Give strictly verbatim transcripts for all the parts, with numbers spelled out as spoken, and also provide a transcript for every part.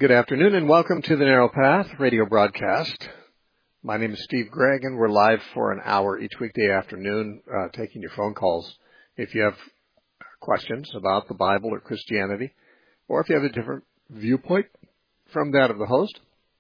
Good afternoon and welcome to the Narrow Path radio broadcast. My name is Steve Gregg and we're live for an hour each weekday afternoon uh, taking your phone calls. If you have questions about the Bible or Christianity, or if you have a different viewpoint from that of the host,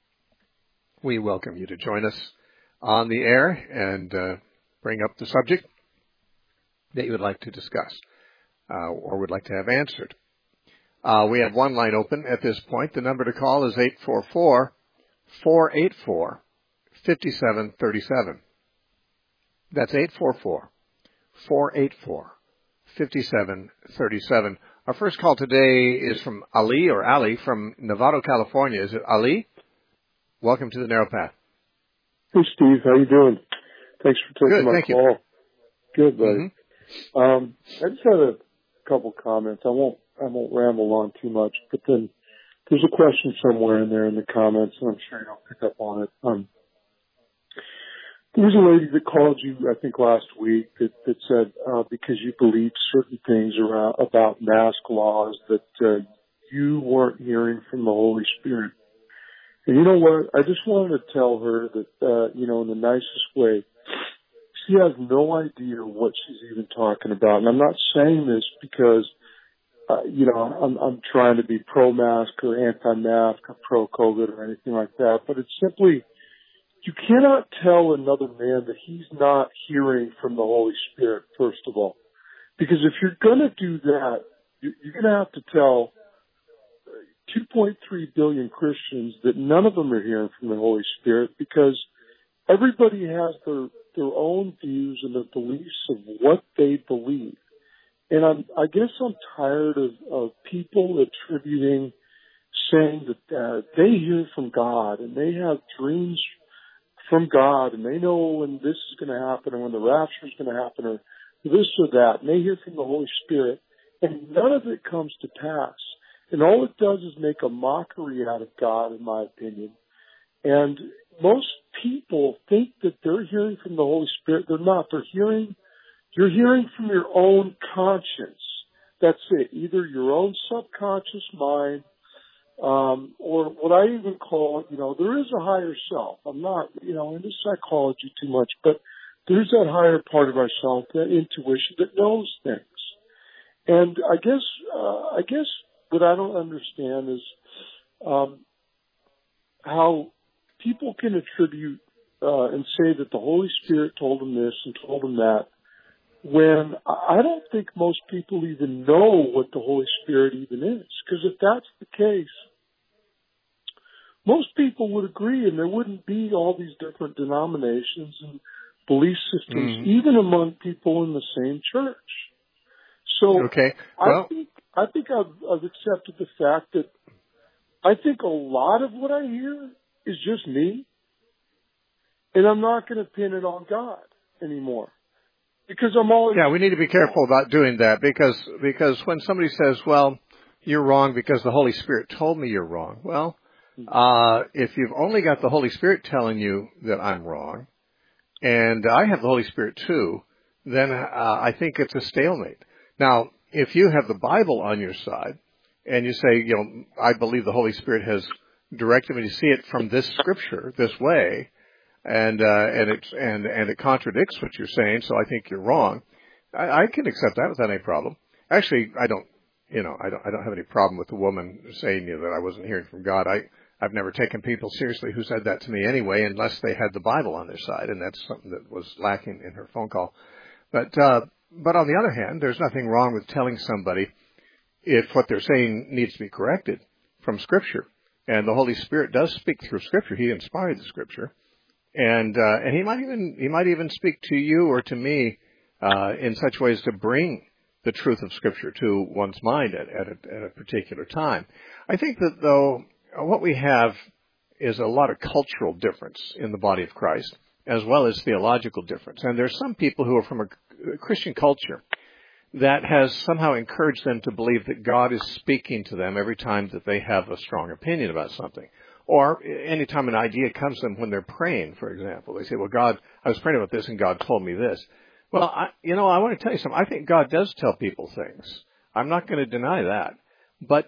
we welcome you to join us on the air and uh, bring up the subject that you would like to discuss uh, or would like to have answered. Uh, we have one line open at this point. The number to call is eight four four, four eight four, five seven three seven. That's eight four four, four eight four, five seven three seven. Our first call today is from Ali or Ali from Novato, California. Is it Ali? Welcome to the Narrow Path. Hey, Steve. How you doing? Thanks for taking Good, my thank call. You. Good, buddy. Mm-hmm. Um, I just had a couple comments. I won't I won't ramble on too much, but then there's a question somewhere in there in the comments, and I'm sure you'll pick up on it. Um, there was a lady that called you, I think, last week that, that said uh, because you believe certain things around, about mask laws that uh, you weren't hearing from the Holy Spirit. And you know what? I just wanted to tell her that, uh, you know, in the nicest way, she has no idea what she's even talking about. And I'm not saying this because Uh, you know, I'm, I'm trying to be pro-mask or anti-mask or pro-COVID or anything like that, but it's simply, you cannot tell another man that he's not hearing from the Holy Spirit, first of all. Because if you're going to do that, you're going to have to tell two point three billion Christians that none of them are hearing from the Holy Spirit, because everybody has their, their own views and their beliefs of what they believe. And I'm, I guess I'm tired of, of people attributing, saying that uh, they hear from God and they have dreams from God and they know when this is going to happen or when the rapture is going to happen or this or that. And they hear from the Holy Spirit, and none of it comes to pass. And all it does is make a mockery out of God, in my opinion. And most people think that they're hearing from the Holy Spirit. They're not. They're hearing You're hearing from your own conscience. That's it. Either your own subconscious mind, um, or what I even call, you know, there is a higher self. I'm not, you know, into psychology too much, but there's that higher part of ourself, that intuition that knows things. And I guess, uh, I guess what I don't understand is, um, how people can attribute, uh, and say that the Holy Spirit told them this and told them that, when I don't think most people even know what the Holy Spirit even is. Because if that's the case, most people would agree and there wouldn't be all these different denominations and belief systems, mm. even among people in the same church. So okay. well, I think I think I've, I've accepted the fact that I think a lot of what I hear is just me, and I'm not going to pin it on God anymore. Because I'm always... Yeah, we need to be careful about doing that because because when somebody says, well, you're wrong because the Holy Spirit told me you're wrong. Well, uh, if you've only got the Holy Spirit telling you that I'm wrong, and I have the Holy Spirit too, then uh, I think it's a stalemate. Now, if you have the Bible on your side, and you say, you know, I believe the Holy Spirit has directed me to see it from this scripture, this way, and uh, and it and and it contradicts what you're saying, so I think you're wrong. I, I can accept that without any problem. Actually, I don't, you know, I don't I don't have any problem with the woman saying, you know, that I wasn't hearing from God. I I've never taken people seriously who said that to me anyway, unless they had the Bible on their side, and that's something that was lacking in her phone call. But uh, but on the other hand, there's nothing wrong with telling somebody if what they're saying needs to be corrected from Scripture, and the Holy Spirit does speak through Scripture. He inspired the Scripture. And uh, and he might even he might even speak to you or to me uh, in such ways to bring the truth of Scripture to one's mind at, at, a, at a particular time. I think that though what we have is a lot of cultural difference in the body of Christ, as well as theological difference. And there's some people who are from a Christian culture that has somehow encouraged them to believe that God is speaking to them every time that they have a strong opinion about something. Or anytime an idea comes to them when they're praying, for example. They say, well, God, I was praying about this and God told me this. Well, I, you know, I want to tell you something. I think God does tell people things. I'm not going to deny that. But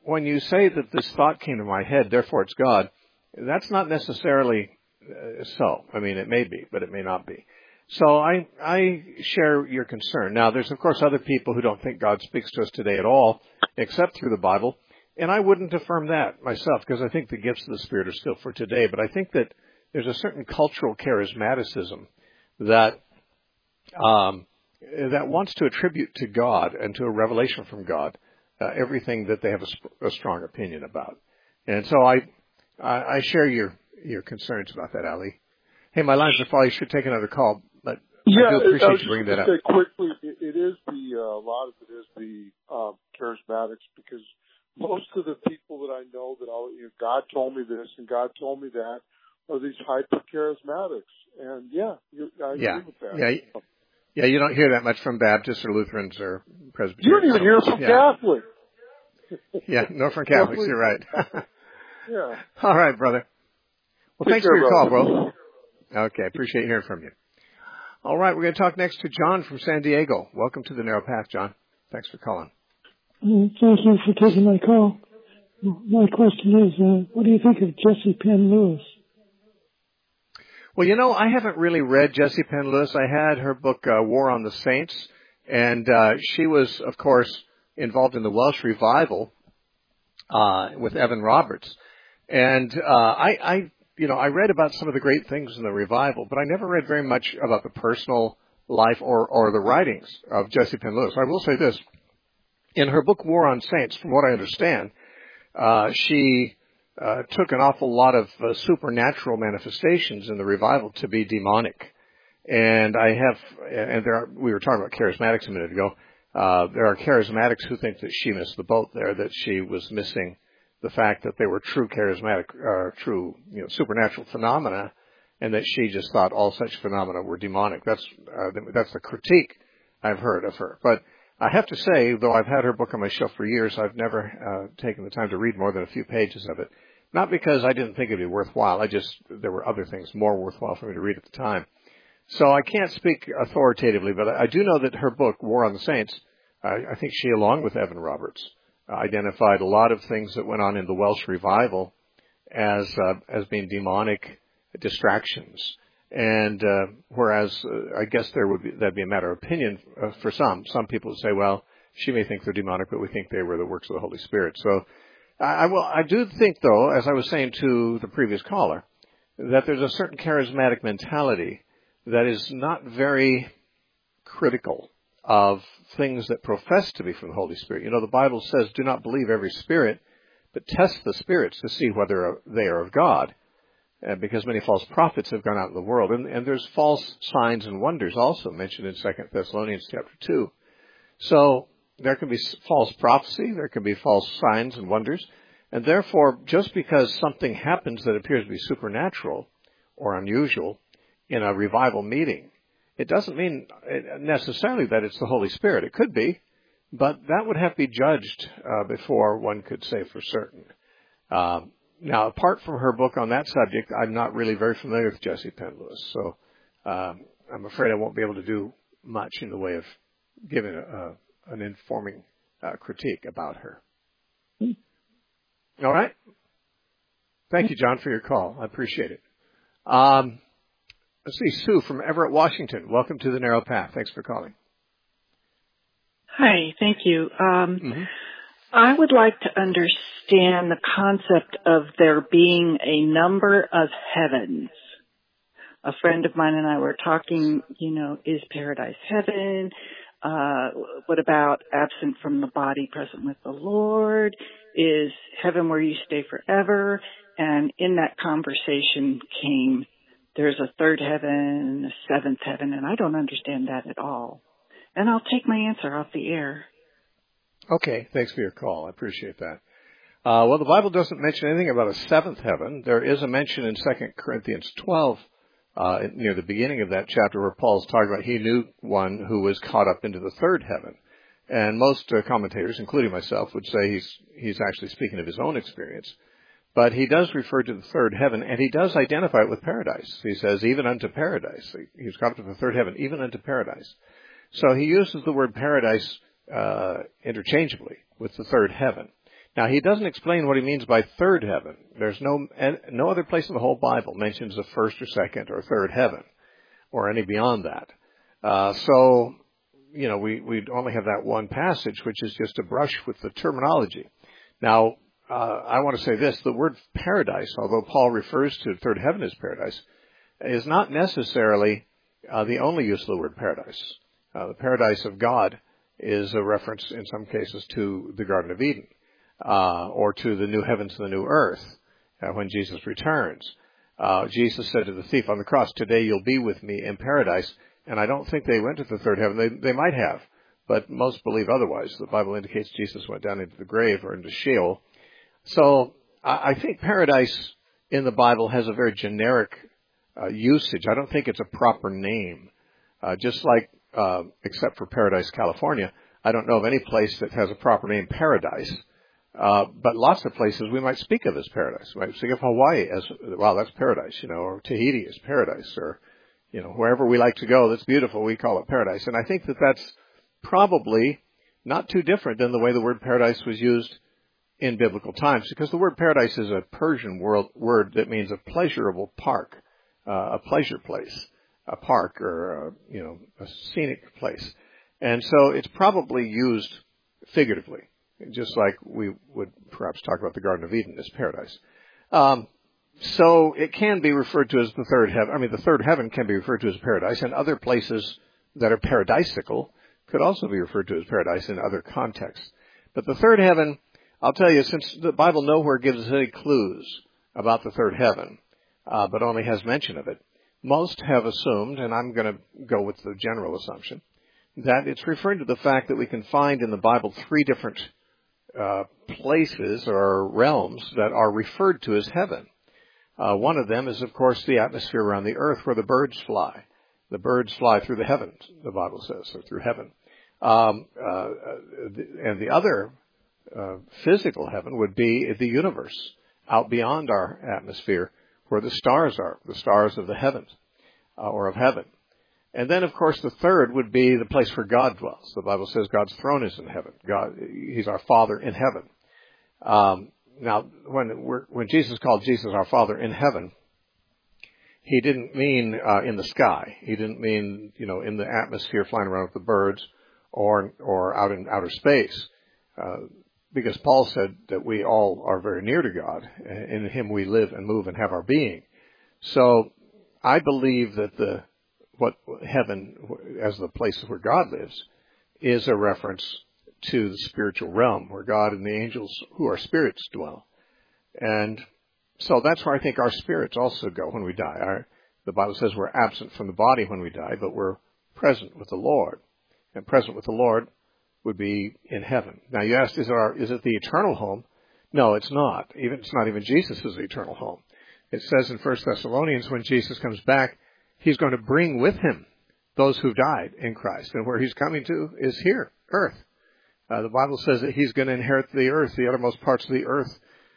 when you say that this thought came to my head, therefore it's God, that's not necessarily uh, so. I mean, it may be, but it may not be. So I, I share your concern. Now, there's, of course, other people who don't think God speaks to us today at all, except through the Bible. And I wouldn't affirm that myself, because I think the gifts of the Spirit are still for today. But I think that there's a certain cultural charismaticism that um, that wants to attribute to God and to a revelation from God uh, everything that they have a, sp- a strong opinion about. And so I, I, I share your, your concerns about that, Ali. Hey, my lines are full. You should take another call, but yeah, I do appreciate I was you bringing just that up. Say quickly, it, it is the uh, a lot of it is the um, charismatics, because most of the people that I know that all you know, God told me this and God told me that are these hyper charismatics, and yeah, you, I yeah. agree with that. Yeah, yeah. You don't hear that much from Baptists or Lutherans or Presbyterians. You don't even hear from yeah. Catholics. Yeah, no from Catholics. You're right. Yeah. All right, brother. Well, Take thanks care, for your brother. call, bro. Okay, appreciate hearing from you. All right, we're going to talk next to John from San Diego. Welcome to the Narrow Path, John. Thanks for calling. Uh, thank you for taking my call. My question is, uh, what do you think of Jesse Penn Lewis? Well, you know, I haven't really read Jesse Penn Lewis. I had her book, uh, War on the Saints, and uh, she was, of course, involved in the Welsh revival uh, with Evan Roberts. And uh, I, I, you know, I read about some of the great things in the revival, but I never read very much about the personal life or, or the writings of Jesse Penn Lewis. I will say this. In her book, War on Saints, from what I understand, uh, she uh, took an awful lot of uh, supernatural manifestations in the revival to be demonic. And I have, and there are, we were talking about charismatics a minute ago. Uh, there are charismatics who think that she missed the boat there, that she was missing the fact that they were true charismatic, uh, true, you know, supernatural phenomena, and that she just thought all such phenomena were demonic. That's, uh, that's the critique I've heard of her. But I have to say, though I've had her book on my shelf for years, I've never uh, taken the time to read more than a few pages of it. Not because I didn't think it would be worthwhile. I just, there were other things more worthwhile for me to read at the time. So I can't speak authoritatively, but I do know that her book, War on the Saints, I, I think she, along with Evan Roberts, uh, identified a lot of things that went on in the Welsh revival as uh, as being demonic distractions. And uh, whereas uh, I guess there would be, that'd be a matter of opinion uh, for some. Some people would say, well, she may think they're demonic, but we think they were the works of the Holy Spirit. So I, I will. I do think, though, as I was saying to the previous caller, that there's a certain charismatic mentality that is not very critical of things that profess to be from the Holy Spirit. You know, the Bible says, do not believe every spirit, but test the spirits to see whether they are of God. Uh, because many false prophets have gone out in the world. And, and there's false signs and wonders also mentioned in Second Thessalonians chapter two. So there can be false prophecy, there can be false signs and wonders. And therefore, just because something happens that appears to be supernatural or unusual in a revival meeting, it doesn't mean necessarily that it's the Holy Spirit. It could be, but that would have to be judged uh, before one could say for certain. Um, Now, apart from her book on that subject, I'm not really very familiar with Jesse Penn Lewis, so um, I'm afraid I won't be able to do much in the way of giving a, a, an informing uh, critique about her. Hmm. All right? Thank you, John, for your call. I appreciate it. Um, let's see, Sue from Everett, Washington. Welcome to the Narrow Path. Thanks for calling. Hi, thank you. Um, Mm-hmm. I would like to understand the concept of there being a number of heavens. A friend of mine and I were talking, you know, is paradise heaven? Uh, what about absent from the body, present with the Lord? Is heaven where you stay forever? And in that conversation came, there's a third heaven, a seventh heaven, and I don't understand that at all. And I'll take my answer off the air. Okay, thanks for your call. I appreciate that. Uh, well, the Bible doesn't mention anything about a seventh heaven. There is a mention in Second Corinthians twelve, uh, near the beginning of that chapter, where Paul's talking about he knew one who was caught up into the third heaven. And most uh, commentators, including myself, would say he's he's actually speaking of his own experience. But he does refer to the third heaven, and he does identify it with paradise. He says, even unto paradise. He was caught up to the third heaven, even unto paradise. So he uses the word paradise Uh, interchangeably with the third heaven. Now, he doesn't explain what he means by third heaven. There's no no other place in the whole Bible mentions the first or second or third heaven or any beyond that. Uh, so, you know, we, we only have that one passage, which is just a brush with the terminology. Now, uh, I want to say this. The word paradise, although Paul refers to third heaven as paradise, is not necessarily uh, the only use of the word paradise. Uh, the paradise of God is a reference in some cases to the Garden of Eden, uh, or to the new heavens and the new earth uh, when Jesus returns. Uh, Jesus said to the thief on the cross, "Today you'll be with me in paradise." And I don't think they went to the third heaven. They, they might have, but most believe otherwise. The Bible indicates Jesus went down into the grave or into Sheol. So I, I think paradise in the Bible has a very generic uh, usage. I don't think it's a proper name. Uh, just like, uh, except for Paradise, California, I don't know of any place that has a proper name, paradise. Uh, but lots of places we might speak of as paradise. We might speak of Hawaii as, wow, that's paradise, you know, or Tahiti is paradise, or, you know, wherever we like to go that's beautiful, we call it paradise. And I think that that's probably not too different than the way the word paradise was used in biblical times, because the word paradise is a Persian word, word that means a pleasurable park, uh, a pleasure place, a park, or, a, you know, a scenic place. And so it's probably used figuratively, just like we would perhaps talk about the Garden of Eden as paradise. Um, so it can be referred to as the third heaven. I mean, the third heaven can be referred to as paradise, and other places that are paradisical could also be referred to as paradise in other contexts. But the third heaven, I'll tell you, since the Bible nowhere gives us any clues about the third heaven, uh, but only has mention of it, most have assumed, and I'm going to go with the general assumption, that it's referring to the fact that we can find in the Bible three different uh, places or realms that are referred to as heaven. Uh, one of them is, of course, the atmosphere around the earth where the birds fly. The birds fly through the heavens, the Bible says, or through heaven. Um, uh, and the other uh, physical heaven would be the universe, out beyond our atmosphere, where the stars are, the stars of the heavens, uh, or of heaven. And then, of course, the third would be the place where God dwells. The Bible says God's throne is in heaven. God, He's our Father in heaven. Um, now, when we're, when Jesus called Jesus our Father in heaven, He didn't mean uh, in the sky. He didn't mean, you know, in the atmosphere flying around with the birds, or or out in outer space. Uh, because Paul said that we all are very near to God. In Him we live and move and have our being. So I believe that the what heaven, as the place where God lives, is a reference to the spiritual realm where God and the angels who are spirits dwell. And so that's where I think our spirits also go when we die. Our, the Bible says we're absent from the body when we die, but we're present with the Lord. And present with the Lord would be in heaven. Now you asked, is it, our, is it the eternal home? No, it's not. Even It's not even Jesus' eternal home. It says in First Thessalonians, when Jesus comes back, He's going to bring with Him those who've died in Christ. And where He's coming to is here, earth. Uh, the Bible says that He's going to inherit the earth, the uttermost parts of the earth,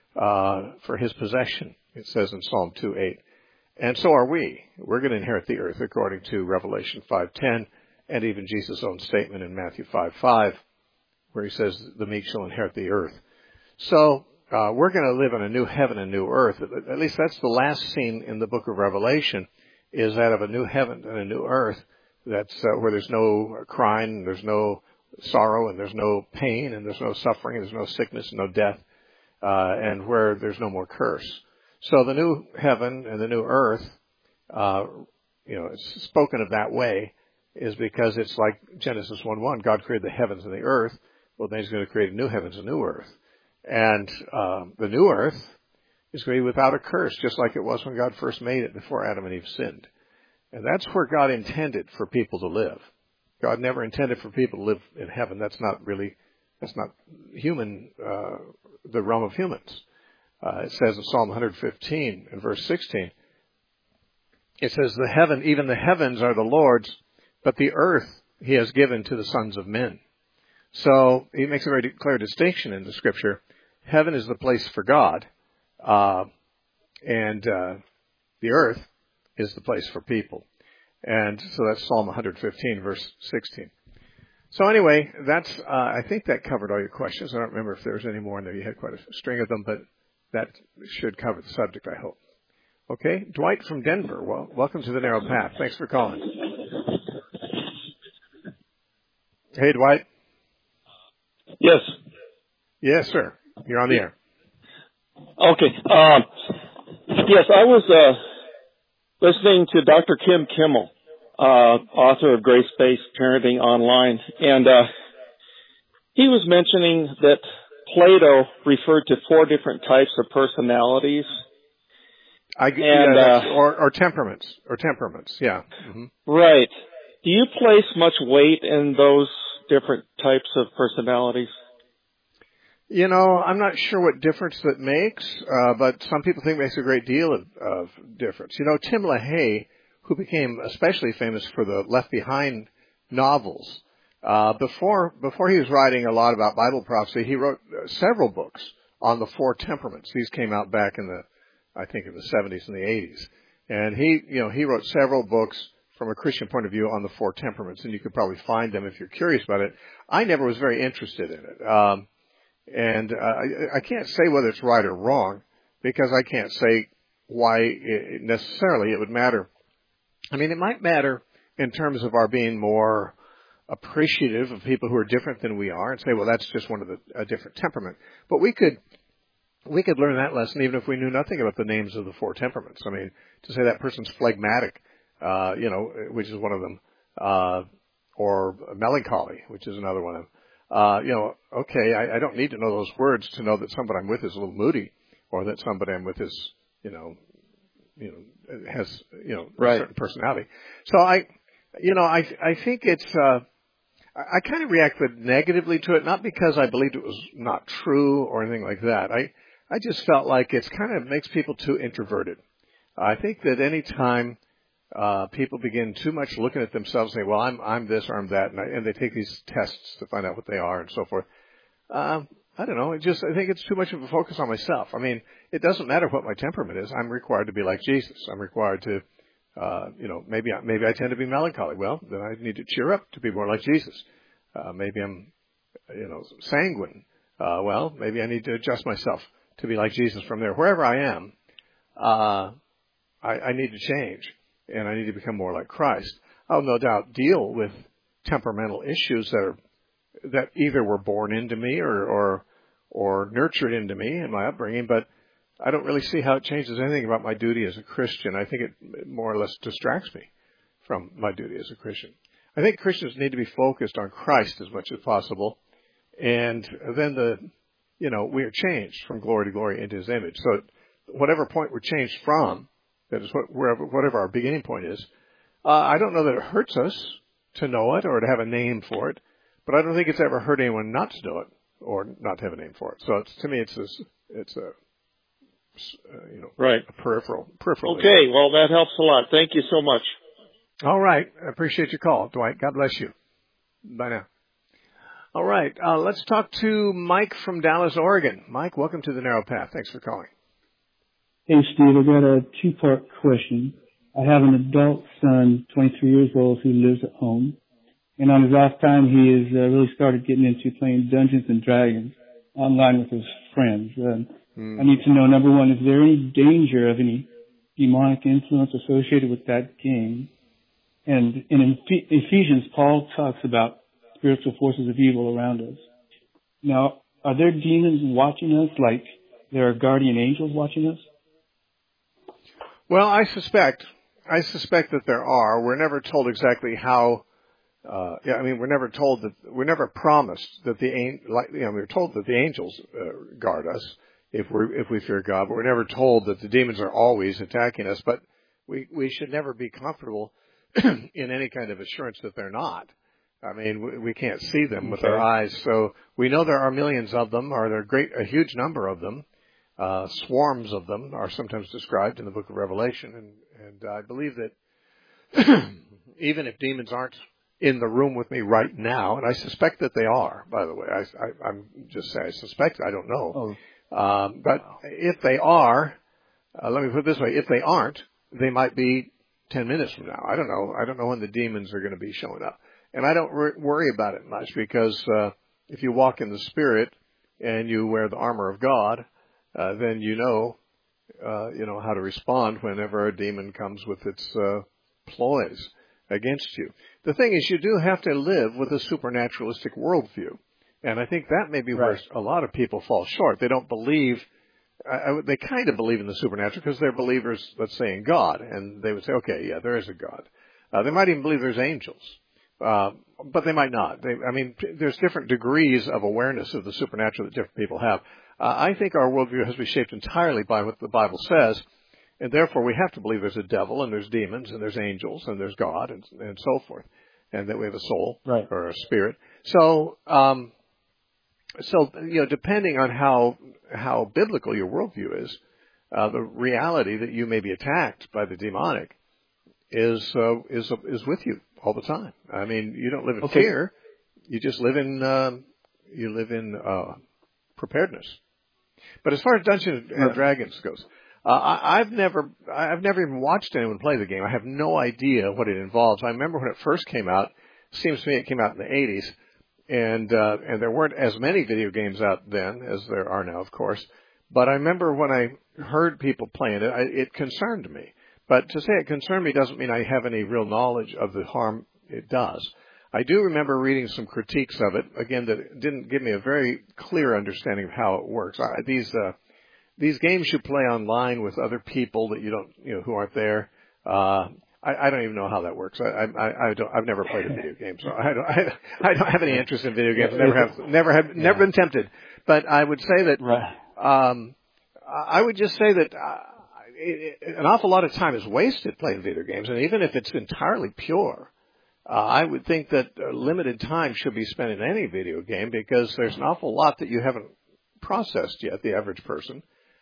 uh, for His possession. It says in Psalm two eight. And so are we. We're going to inherit the earth according to Revelation five ten, and even Jesus' own statement in Matthew five five, where He says the meek shall inherit the earth. So uh, we're going to live in a new heaven and new earth. At least that's the last scene in the book of Revelation, is that of a new heaven and a new earth. That's uh, where there's no crying, and there's no sorrow, and there's no pain, and there's no suffering, and there's no sickness, and no death, uh, and where there's no more curse. So the new heaven and the new earth, uh, you know, it's spoken of that way, is because it's like Genesis one one. God created the heavens and the earth. Well, then He's going to create a new heavens and new earth. And um, the new earth is created without a curse, just like it was when God first made it before Adam and Eve sinned. And that's where God intended for people to live. God never intended for people to live in heaven. That's not really, that's not human, uh, the realm of humans. Uh, it says in Psalm one fifteen and verse sixteen, it says, the heaven, even the heavens are the Lord's, but the earth He has given to the sons of men. So He makes a very clear distinction in the Scripture. Heaven is the place for God, uh, and uh, the earth is the place for people. And so that's Psalm one fifteen, verse sixteen. So anyway, that's, uh, I think that covered all your questions. I don't remember if there was any more in there. You had quite a string of them, but that should cover the subject, I hope. Okay. Dwight from Denver. Well, welcome to the Narrow Path. Thanks for calling. Hey, Dwight. Yes. Yes, sir. You're on the air. Okay. Um, yes, I was uh, listening to Doctor Kim Kimmel, uh, author of Grace-Based Parenting Online, and uh, he was mentioning that Plato referred to four different types of personalities. I, and, yeah, uh, or, or temperaments, or temperaments, yeah. Mm-hmm. Right. Do you place much weight in those different types of personalities? You know, I'm not sure what difference that makes, uh, but some people think it makes a great deal of, of difference. You know, Tim LaHaye, who became especially famous for the Left Behind novels, uh, before before he was writing a lot about Bible prophecy, he wrote several books on the four temperaments. These came out back in the, I think, in the seventies and the eighties. And he, you know, he wrote several books from a Christian point of view on the four temperaments, and you could probably find them if you're curious about it. I never was very interested in it. Um, And uh, I, I can't say whether it's right or wrong, because I can't say why it, necessarily it would matter. I mean, it might matter in terms of our being more appreciative of people who are different than we are, and say, well, that's just one of the a different temperament. But we could we could learn that lesson even if we knew nothing about the names of the four temperaments. I mean, to say that person's phlegmatic, uh, you know, which is one of them, uh, or melancholy, which is another one of them. Uh, you know, okay, I, I don't need to know those words to know that somebody I'm with is a little moody, or that somebody I'm with is, you know, you know, has, you know, right. a certain personality. So I, you know, I, I think it's, uh, I, I kind of reacted negatively to it, not because I believed it was not true or anything like that. I, I just felt like it's kind of makes people too introverted. I think that any time Uh, people begin too much looking at themselves and say, well, I'm, I'm this or I'm that, and, I, and they take these tests to find out what they are and so forth. Um, I don't know. It just, I think it's too much of a focus on myself. I mean, it doesn't matter what my temperament is. I'm required to be like Jesus. I'm required to, uh, you know, maybe, I, maybe I tend to be melancholy. Well, then I need to cheer up to be more like Jesus. Uh, maybe I'm, you know, sanguine. Uh, well, maybe I need to adjust myself to be like Jesus from there. Wherever I am, uh, I, I need to change. And I need to become more like Christ. I'll no doubt deal with temperamental issues that are, that either were born into me or, or, or nurtured into me in my upbringing, but I don't really see how it changes anything about my duty as a Christian. I think it more or less distracts me from my duty as a Christian. I think Christians need to be focused on Christ as much as possible, and then the, you know, we are changed from glory to glory into His image. So whatever point we're changed from, that is what, wherever, whatever our beginning point is. Uh, I don't know that it hurts us to know it or to have a name for it, but I don't think it's ever hurt anyone not to know it or not to have a name for it. So it's, to me, it's a, it's a, uh, you know, right. a peripheral, peripheral. Okay, issue. Well, that helps a lot. Thank you so much. All right. I appreciate your call, Dwight. God bless you. Bye now. All right. Uh, let's talk to Mike from Dallas, Oregon. Mike, welcome to the Narrow Path. Thanks for calling. Hey, Steve, I've got a two-part question. I have an adult son, twenty-three years old, who lives at home. And on his off time, he has uh, really started getting into playing Dungeons and Dragons online with his friends. Uh, mm. I need to know, number one, is there any danger of any demonic influence associated with that game? And in Ephesians, Paul talks about spiritual forces of evil around us. Now, are there demons watching us like there are guardian angels watching us? Well, I suspect, I suspect that there are. We're never told exactly how, uh, yeah, I mean, we're never told that, we're never promised that the, like, you know, we're told that the angels uh, guard us if we're, if we fear God, but we're never told that the demons are always attacking us, but we, we should never be comfortable in any kind of assurance that they're not. I mean, we, we can't see them with okay. our eyes, so we know there are millions of them, or there are great, a huge number of them. Uh, swarms of them are sometimes described in the book of Revelation, and, and I believe that even if demons aren't in the room with me right now, and I suspect that they are, by the way, I, I, I'm just saying I suspect, I don't know, oh. um, but wow. if they are, uh, let me put it this way, if they aren't, they might be ten minutes from now. I don't know. I don't know when the demons are going to be showing up. And I don't re- worry about it much because uh, if you walk in the Spirit and you wear the armor of God, uh, then you know, uh, you know how to respond whenever a demon comes with its uh, ploys against you. The thing is, you do have to live with a supernaturalistic worldview. And I think that may be Right. where a lot of people fall short. They don't believe, I, I, they kind of believe in the supernatural because they're believers, let's say, in God. And they would say, okay, yeah, there is a God. Uh, they might even believe there's angels. Uh, but they might not. They, I mean, there's different degrees of awareness of the supernatural that different people have. Uh, I think our worldview has to be shaped entirely by what the Bible says. And therefore, we have to believe there's a devil, and there's demons, and there's angels, and there's God, and, and so forth. And that we have a soul, Right. or a spirit. So, um, So, you know, depending on how how biblical your worldview is, uh, the reality that you may be attacked by the demonic is uh, is is with you all the time. I mean, you don't live in Okay. fear; you just live in um, you live in uh, preparedness. But as far as Dungeons and Right. Dragons goes, uh, I, I've never I've never even watched anyone play the game. I have no idea what it involves. I remember when it first came out. It seems to me it came out in the eighties. And, uh, and there weren't as many video games out then as there are now, of course. But I remember when I heard people playing it, I, it concerned me. But to say it concerned me doesn't mean I have any real knowledge of the harm it does. I do remember reading some critiques of it, again, that didn't give me a very clear understanding of how it works. I, these, uh, these games you play online with other people that you don't, you know, who aren't there, uh, I, I don't even know how that works. I, I, I don't. I've never played a video game, so I don't. I, I don't have any interest in video games. Never have. Never have. Never been tempted. But I would say that. Right. Um, I would just say that uh, it, it, an awful lot of time is wasted playing video games, and even if it's entirely pure, uh, I would think that uh, limited time should be spent in any video game because there's an awful lot that you haven't processed yet. The average person.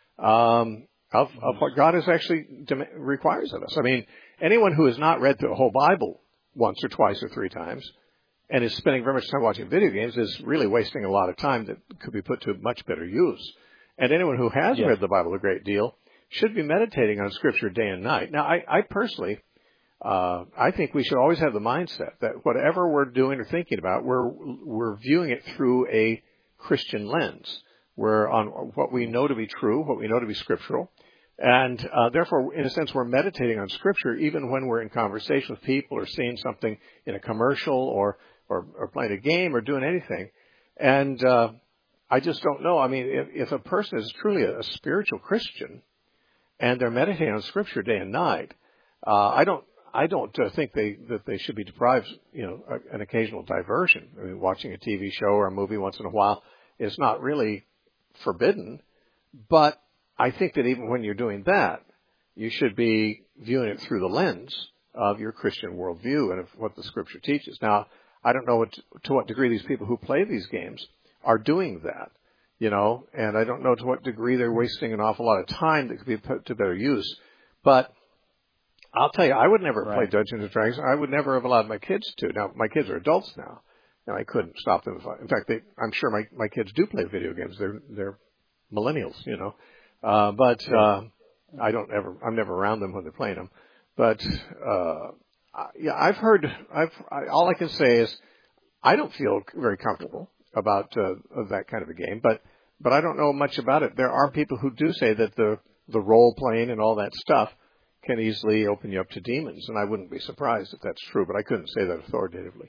Um, Of, of what God is actually dem- requires of us. I mean, anyone who has not read the whole Bible once or twice or three times and is spending very much time watching video games is really wasting a lot of time that could be put to much better use. And anyone who has Yes. read the Bible a great deal should be meditating on Scripture day and night. Now, I, I personally, uh, I think we should always have the mindset that whatever we're doing or thinking about, we're we're viewing it through a Christian lens. We're on what we know to be true, what we know to be scriptural. And uh, therefore, in a sense, we're meditating on Scripture even when we're in conversation with people or seeing something in a commercial or or, or playing a game or doing anything. And uh, I just don't know. I mean, if, if a person is truly a, a spiritual Christian and they're meditating on Scripture day and night, uh, I don't I don't uh, think they that they should be deprived, you know, a, an occasional diversion. I mean, watching a T V show or a movie once in a while is not really forbidden, but I think that even when you're doing that, you should be viewing it through the lens of your Christian worldview and of what the Scripture teaches. Now, I don't know what, to what degree these people who play these games are doing that, you know, and I don't know to what degree they're wasting an awful lot of time that could be put to better use. But I'll tell you, I would never Right. play Dungeons and Dragons. I would never have allowed my kids to. Now, my kids are adults now, and I couldn't stop them. If I, in fact, they, I'm sure my, my kids do play video games. They're they're millennials, you know. Uh, but, uh, I don't ever, I'm never around them when they're playing them. But, uh, I, yeah, I've heard, I've, I, all I can say is I don't feel very comfortable about, uh, that kind of a game, but, but I don't know much about it. There are people who do say that the, the role playing and all that stuff can easily open you up to demons, and I wouldn't be surprised if that's true, but I couldn't say that authoritatively.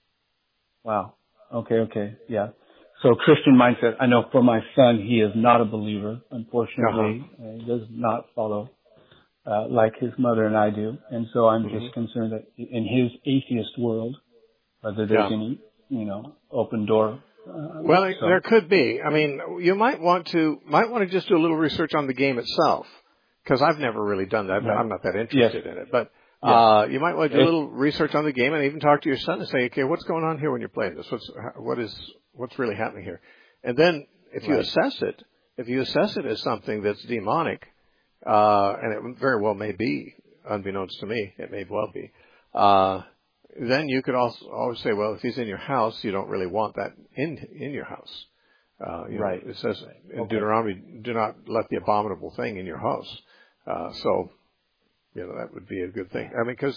Wow. Okay, okay. Yeah. So Christian mindset, I know for my son, he is not a believer. Unfortunately, uh-huh. uh, he does not follow uh, like his mother and I do. And so I'm mm-hmm. just concerned that in his atheist world, whether there's yeah. any, you know, open door. Uh, well, so. there could be. I mean, you might want to might want to just do a little research on the game itself, because I've never really done that. Right. I'm not that interested yes. in it. But yeah. uh, you might want to do a little research on the game and even talk to your son and say, okay, what's going on here when you're playing this? What's what is what's really happening here? And then if you right. assess it, if you assess it as something that's demonic, uh, and it very well may be, unbeknownst to me, it may well be, uh, then you could also always say, well, if he's in your house, you don't really want that in in your house. Uh, you right. know, it says in okay. Deuteronomy, do not let the abominable thing in your house. Uh, so, you know, that would be a good thing. I mean, because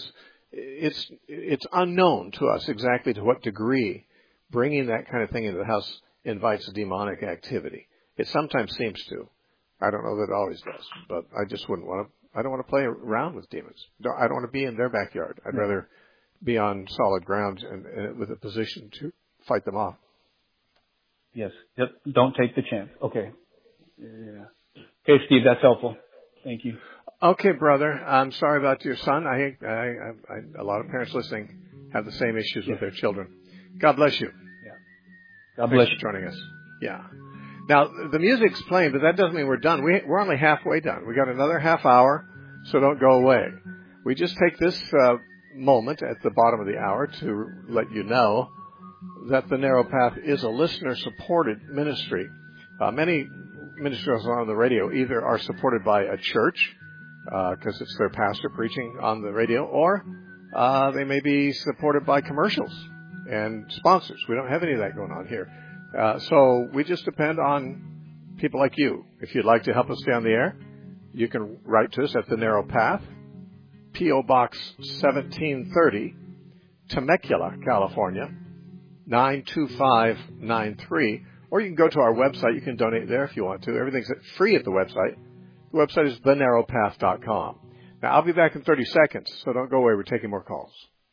it's it's unknown to us exactly to what degree bringing that kind of thing into the house invites demonic activity. It sometimes seems to. I don't know that it always does, but I just wouldn't want to. I don't want to play around with demons. I don't want to be in their backyard. I'd rather be on solid ground and, and with a position to fight them off. Yes. Yep. Don't take the chance. Okay. Yeah. Okay, Steve, that's helpful. Thank you. Okay, brother. I'm sorry about your son. I, I, I, I a lot of parents listening have the same issues yeah. with their children. God bless you. Yeah. God Thanks bless you for joining us. Yeah. Now, the music's playing, but that doesn't mean we're done. We, we're only halfway done. We got another half hour, so don't go away. We just take this uh, moment at the bottom of the hour to let you know that the Narrow Path is a listener-supported ministry. Uh, many ministers on the radio either are supported by a church, because uh, it's their pastor preaching on the radio, or uh, they may be supported by commercials and sponsors. We don't have any of that going on here. Uh, so we just depend on people like you. If you'd like to help us stay on the air, you can write to us at The Narrow Path, P O. Box seventeen thirty, Temecula, California, nine two five nine three. Or you can go to our website. You can donate there if you want to. Everything's free at the website. The website is the narrow path dot com. Now, I'll be back in thirty seconds, so don't go away. We're taking more calls.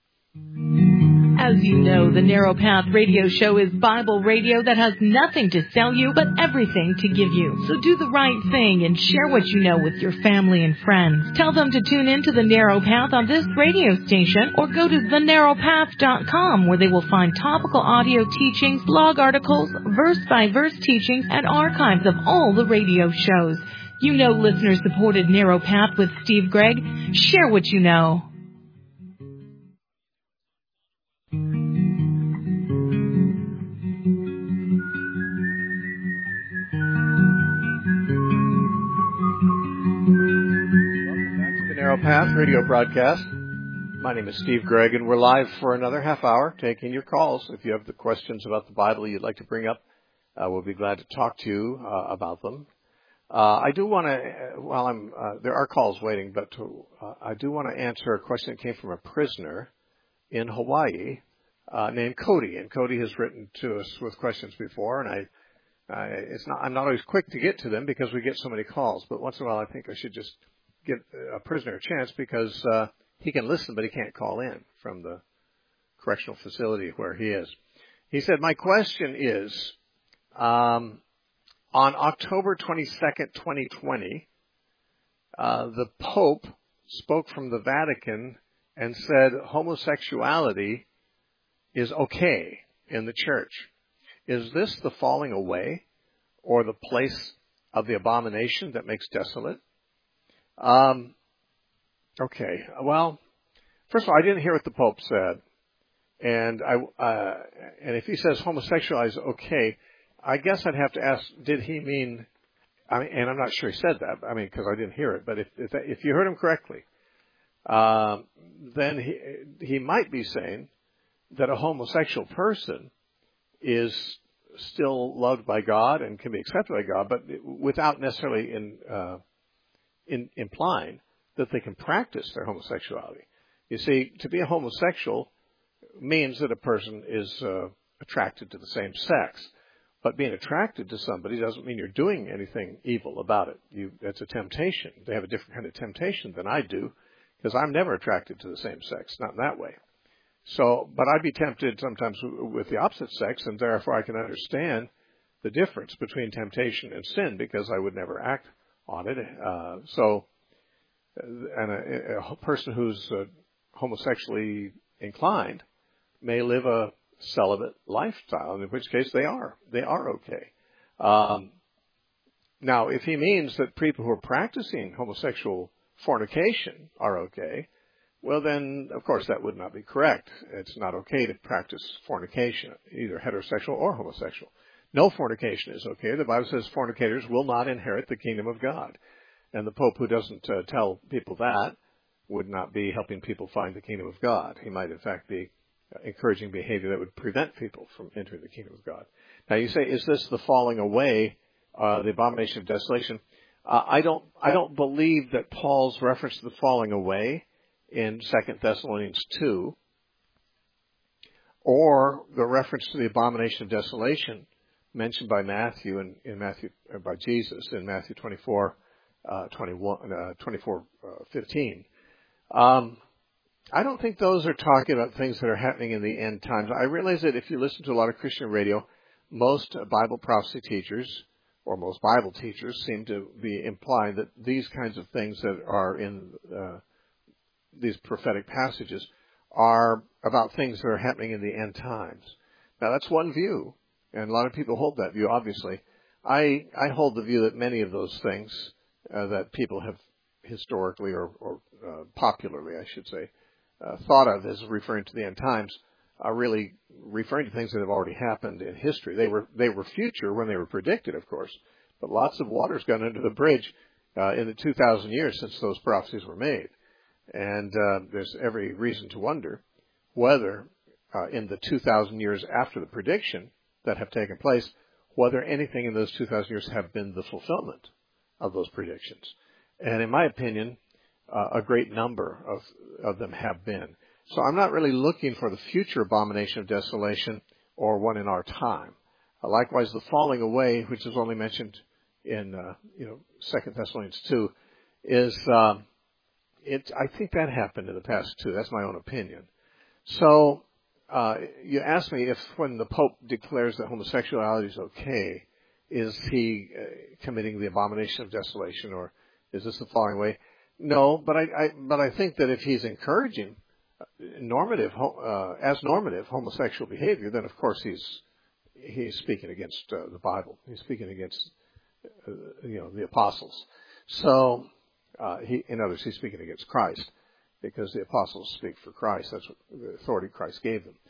As you know, the Narrow Path radio show is Bible radio that has nothing to sell you but everything to give you. So do the right thing and share what you know with your family and friends. Tell them to tune in to the Narrow Path on this radio station, or go to the narrow path dot com, where they will find topical audio teachings, blog articles, verse-by-verse teachings, and archives of all the radio shows. You know listener-supported Narrow Path with Steve Gregg. Share what you know. Narrow Path radio broadcast. My name is Steve Gregg, and we're live for another half hour taking your calls. If you have the questions about the Bible you'd like to bring up, uh, we'll be glad to talk to you uh, about them. Uh, I do want to, uh, while I'm, uh, there are calls waiting, but to, uh, I do want to answer a question that came from a prisoner in Hawaii uh, named Cody. And Cody has written to us with questions before, and I, I, it's not, I'm not always quick to get to them because we get so many calls. But once in a while, I think I should just give a prisoner a chance, because uh, he can listen, but he can't call in from the correctional facility where he is. He said, my question is, um, on October twenty-second, twenty twenty, uh, the Pope spoke from the Vatican and said homosexuality is okay in the church. Is this the falling away or the place of the abomination that makes desolate? Um, okay. Well, first of all, I didn't hear what the Pope said. And I, uh, and if he says homosexuality is okay, I guess I'd have to ask, did he mean, I mean, and I'm not sure he said that, I mean, because I didn't hear it, but if, if, that, if you heard him correctly, um, then he, he might be saying that a homosexual person is still loved by God and can be accepted by God, but without necessarily in, uh, in implying that they can practice their homosexuality. You see, to be a homosexual means that a person is uh, attracted to the same sex. But being attracted to somebody doesn't mean you're doing anything evil about it. You, it's a temptation. They have a different kind of temptation than I do, because I'm never attracted to the same sex, not in that way. So, but I'd be tempted sometimes with the opposite sex, and therefore I can understand the difference between temptation and sin, because I would never act on it. Uh, so, and a, a person who's uh, homosexually inclined may live a celibate lifestyle, in which case they are. They are okay. Um, now, if he means that people who are practicing homosexual fornication are okay, well then, of course, that would not be correct. It's not okay to practice fornication, either heterosexual or homosexual. No fornication is okay. The Bible says fornicators will not inherit the kingdom of God. And the Pope who doesn't uh, tell people that would not be helping people find the kingdom of God. He might, in fact, be encouraging behavior that would prevent people from entering the kingdom of God. Now, you say, is this the falling away, uh, the abomination of desolation? Uh, I don't, I don't believe that Paul's reference to the falling away in Second Thessalonians two, or the reference to the abomination of desolation mentioned by Matthew in, in Matthew or by Jesus in Matthew twenty-four, uh, twenty-one, uh, twenty-four, uh, fifteen. Um, I don't think those are talking about things that are happening in the end times. I realize that if you listen to a lot of Christian radio, most Bible prophecy teachers or most Bible teachers seem to be implying that these kinds of things that are in uh, these prophetic passages are about things that are happening in the end times. Now, that's one view, and a lot of people hold that view, obviously. I, I hold the view that many of those things uh, that people have historically or, or uh, popularly, I should say, uh, thought of as referring to the end times are really referring to things that have already happened in history. They were they were future when they were predicted, of course, but lots of water's gone under the bridge uh, in the two thousand years since those prophecies were made. And uh, there's every reason to wonder whether uh, in the two thousand years after the prediction that have taken place, whether anything in those two thousand years have been the fulfillment of those predictions. And in my opinion, uh, a great number of, of them have been. So I'm not really looking for the future abomination of desolation or one in our time. Uh, likewise, the falling away, which is only mentioned in uh, you know Second Thessalonians two, is uh, it. I think that happened in the past too. That's my own opinion. So uh, you asked me if when the Pope declares that homosexuality is okay, is he uh, committing the abomination of desolation, or is this the falling away? No, but I, I but I think that if he's encouraging normative, uh, as normative homosexual behavior, then of course he's he's speaking against uh, the Bible. He's speaking against uh, you know the apostles. So uh, he, in other words, he's speaking against Christ because the apostles speak for Christ. That's what the authority Christ gave them.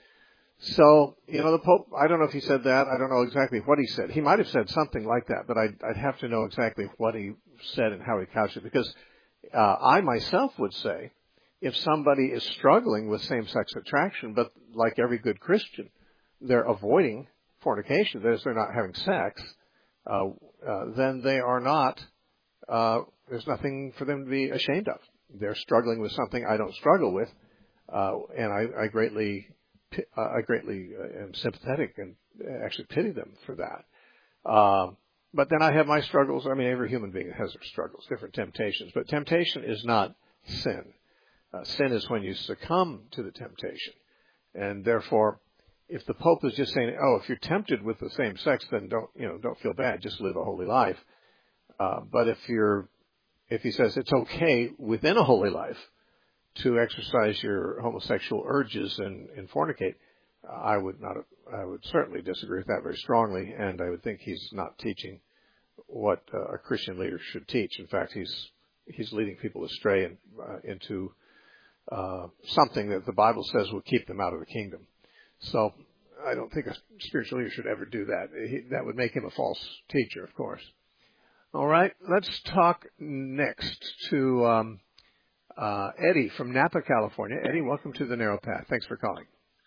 So you know the Pope. I don't know if he said that. I don't know exactly what he said. He might have said something like that, but I'd, I'd have to know exactly what he said and how he couched it, because uh, I myself would say, if somebody is struggling with same-sex attraction, but like every good Christian, they're avoiding fornication, that is, they're not having sex, uh, uh, then they are not, uh, there's nothing for them to be ashamed of. They're struggling with something I don't struggle with, uh, and I, I greatly, uh, I greatly uh, am sympathetic and actually pity them for that. Um, but then I have my struggles. I mean, every human being has their struggles, different temptations, but temptation is not sin. Uh, sin is when you succumb to the temptation. And therefore, if the Pope is just saying, oh, if you're tempted with the same sex, then don't, you know, don't feel bad, just live a holy life. Uh, but if you're, if he says it's okay within a holy life to exercise your homosexual urges and, and fornicate, uh, I would not, I would certainly disagree with that very strongly, and I would think he's not teaching what uh, a Christian leader should teach. In fact, he's, he's leading people astray and, uh, into Uh, something that the Bible says will keep them out of the kingdom. So I don't think a spiritual leader should ever do that. He, that would make him a false teacher, of course. All right, let's talk next to um, uh, Eddie from Napa, California. Eddie, welcome to the Narrow Path. Thanks for calling.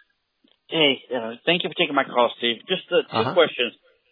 Hey, uh, thank you for taking my call, Steve. Just uh, two uh-huh. questions.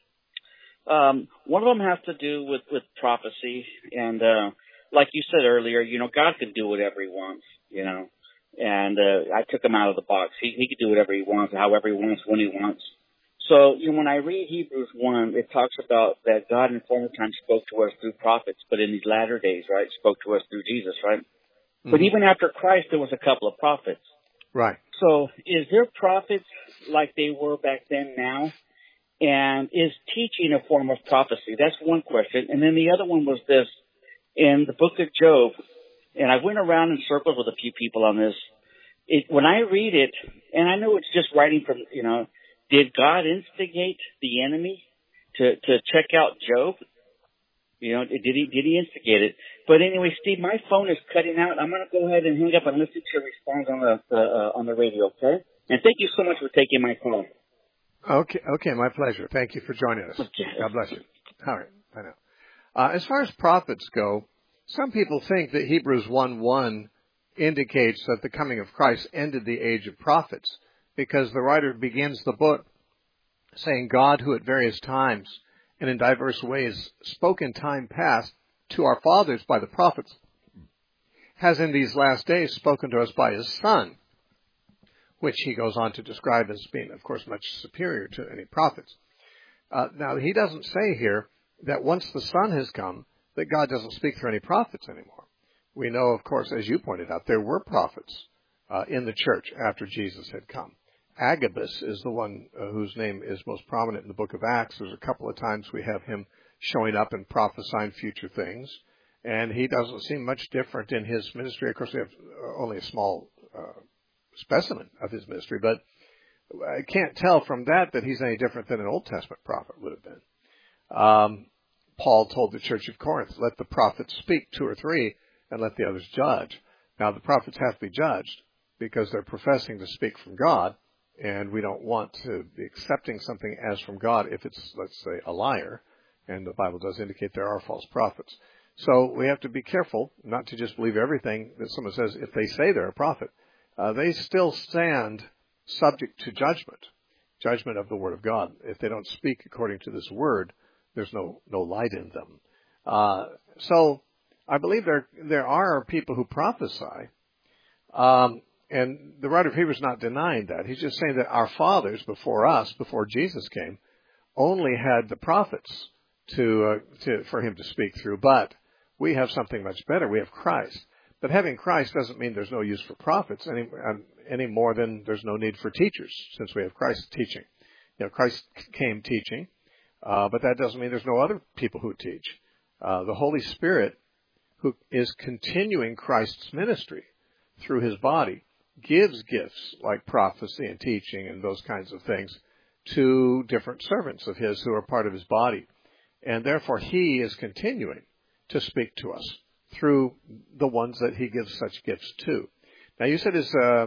Um, one of them has to do with, with prophecy, and uh, like you said earlier, you know, God can do whatever he wants, you know, and uh, I took him out of the box. He, he can do whatever he wants, however he wants, when he wants. So, you know, when I read Hebrews one, it talks about that God in former times spoke to us through prophets, but in these latter days, right, spoke to us through Jesus, right? Mm-hmm. But even after Christ, there was a couple of prophets. Right. So is there prophets like they were back then now? And is teaching a form of prophecy? That's one question. And then the other one was this. In the book of Job, and I went around in circles with a few people on this, it, when I read it, and I know it's just writing from, you know, did God instigate the enemy to, to check out Job? You know, did he, did he instigate it? But anyway, Steve, my phone is cutting out. I'm going to go ahead and hang up and listen to your response on the, uh, on the radio, okay? And thank you so much for taking my call. Okay, okay, my pleasure. Thank you for joining us. Okay. God bless you. All right, I know. Uh, as far as prophets go, some people think that Hebrews one one indicates that the coming of Christ ended the age of prophets, because the writer begins the book saying, God, who at various times and in diverse ways spoke in time past to our fathers by the prophets, has in these last days spoken to us by his Son, which he goes on to describe as being, of course, much superior to any prophets. Uh, now, he doesn't say here that once the Son has come, that God doesn't speak through any prophets anymore. We know, of course, as you pointed out, there were prophets uh, in the church after Jesus had come. Agabus is the one uh, whose name is most prominent in the book of Acts. There's a couple of times we have him showing up and prophesying future things, and he doesn't seem much different in his ministry. Of course, we have only a small uh, specimen of his ministry, but I can't tell from that that he's any different than an Old Testament prophet would have been. Um, Paul told the church of Corinth, let the prophets speak, two or three, and let the others judge. Now, the prophets have to be judged because they're professing to speak from God, and we don't want to be accepting something as from God if it's, let's say, a liar, and the Bible does indicate there are false prophets. So we have to be careful not to just believe everything that someone says if they say they're a prophet. Uh, they still stand subject to judgment, judgment of the Word of God. If they don't speak according to this Word, there's no, no light in them. Uh, so I believe there there are people who prophesy, um, and the writer of Hebrews is not denying that. He's just saying that our fathers before us, before Jesus came, only had the prophets to, uh, to for him to speak through. But we have something much better. We have Christ. But having Christ doesn't mean there's no use for prophets any, um, any more than there's no need for teachers, since we have Christ teaching. You know, Christ came teaching, uh, but that doesn't mean there's no other people who teach. Uh, the Holy Spirit, who is continuing Christ's ministry through his body, gives gifts like prophecy and teaching and those kinds of things to different servants of his who are part of his body. And therefore he is continuing to speak to us through the ones that he gives such gifts to. Now you said is, uh,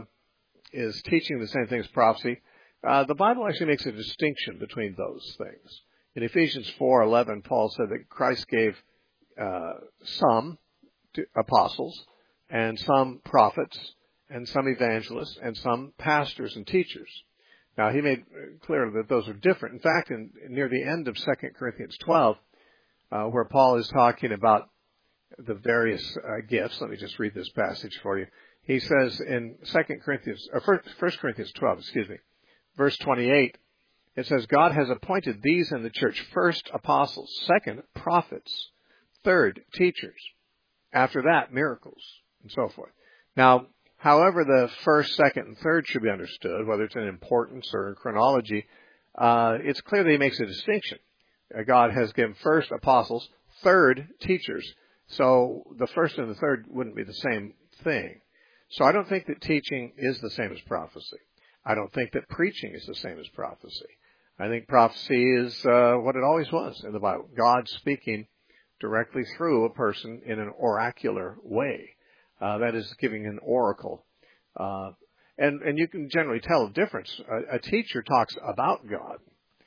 is teaching the same thing as prophecy. Uh, the Bible actually makes a distinction between those things. In Ephesians four eleven, Paul said that Christ gave uh, some to apostles, and some prophets, and some evangelists, and some pastors and teachers. Now, he made clear that those are different. In fact, in, near the end of Second Corinthians twelve, uh, where Paul is talking about the various uh, gifts, let me just read this passage for you. He says in Second Corinthians, or First Corinthians twelve, excuse me, verse twenty-eight, it says, God has appointed these in the church: first, apostles; second, prophets; third, teachers; after that, miracles, and so forth. Now, however the first, second, and third should be understood, whether it's in importance or in chronology, uh, it's clear that he makes a distinction. Uh, God has given first apostles, third teachers. So the first and the third wouldn't be the same thing. So I don't think that teaching is the same as prophecy. I don't think that preaching is the same as prophecy. I think prophecy is uh, what it always was in the Bible. God speaking directly through a person in an oracular way. Uh, that is, giving an oracle. Uh, and, and you can generally tell the difference. A, a teacher talks about God.